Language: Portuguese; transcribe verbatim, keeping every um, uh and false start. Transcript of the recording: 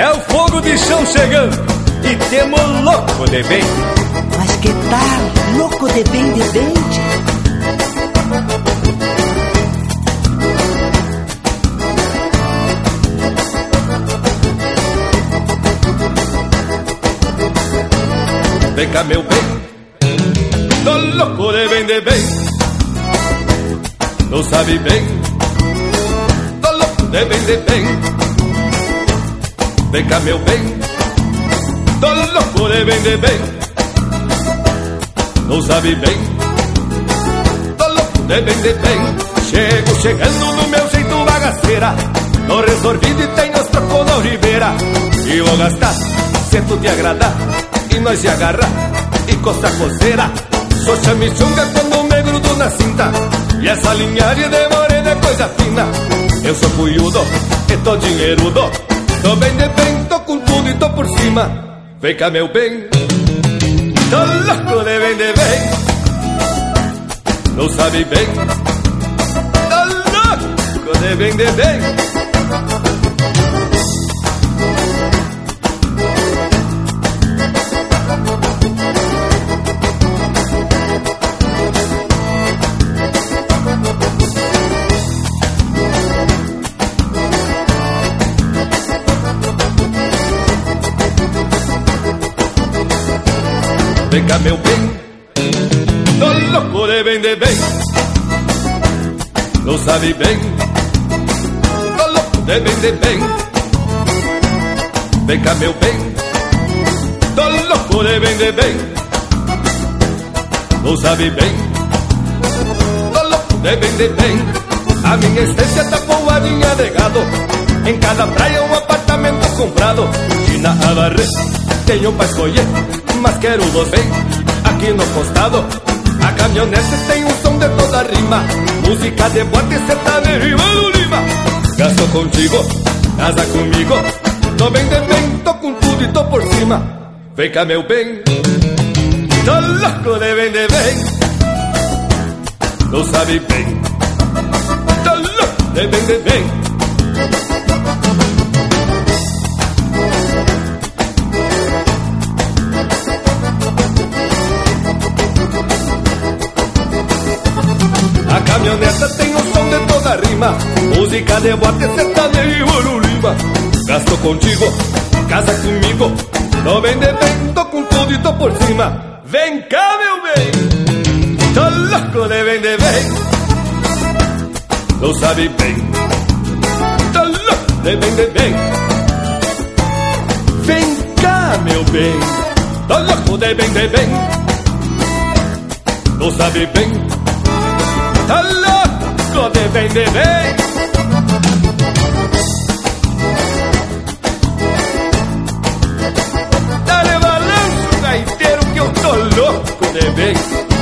É o fogo de chão chegando e temos louco de bem. Mas que tal louco de bem de dente? Vem cá, meu bem, tô louco de bem de bem. Não sabe bem, tô louco de bem de bem. Vem cá, meu bem, tô louco de bem de bem. Não sabe bem, tô louco de bem de bem. Chego chegando no meu jeito bagaceira, tô resolvido e tenho os trocos na oliveira. E vou gastar, sento de agradar, e nós se agarrar e coça coceira. Sou chamichunga quando me grudo na cinta, e essa linhagem de morena é coisa fina. Eu sou cunhudo e tô dinheirudo, tô bem de bem, tô com tudo e tô por cima. Vem cá, meu bem, tô louco de bem de bem. Não sabe bem, tô louco de bem de bem. Vem cá, meu bem, tô louco de bem de bem. Não sabe bem, tô louco de bem de bem. Vem cá, meu bem, tô louco de bem de bem. Não sabe bem, tô louco de bem de bem. A minha estância tá povoadinha de gado, em cada praia um apartamento comprado. E na Avarre tenho pra escolher, mas quero vos bem aqui no costado. A caminhonete tem um som de toda rima, música de boate sertanejo e Mano Lima. Gasto contigo, casa comigo, tô bem de bem, tô com tudo e tô por cima. Vem cá, meu bem, tô louco de bem de bem. Não sabe bem, tô louco de bem de bem. A caminhoneta tem o som de toda rima, música de boate sertanejo e Mano Lima. Gasto contigo, casa comigo, tô bem de bem, tô com tudo e tô por cima. Vem cá, meu bem, tô louco de bem de bem. Não sabe bem, tô louco de bem de bem. Vem cá, meu bem, tô louco de bem de bem. Não sabe bem, tá louco de bem de bem. Dá-lhe balanço, gaiteiro, que eu tô louco de bem.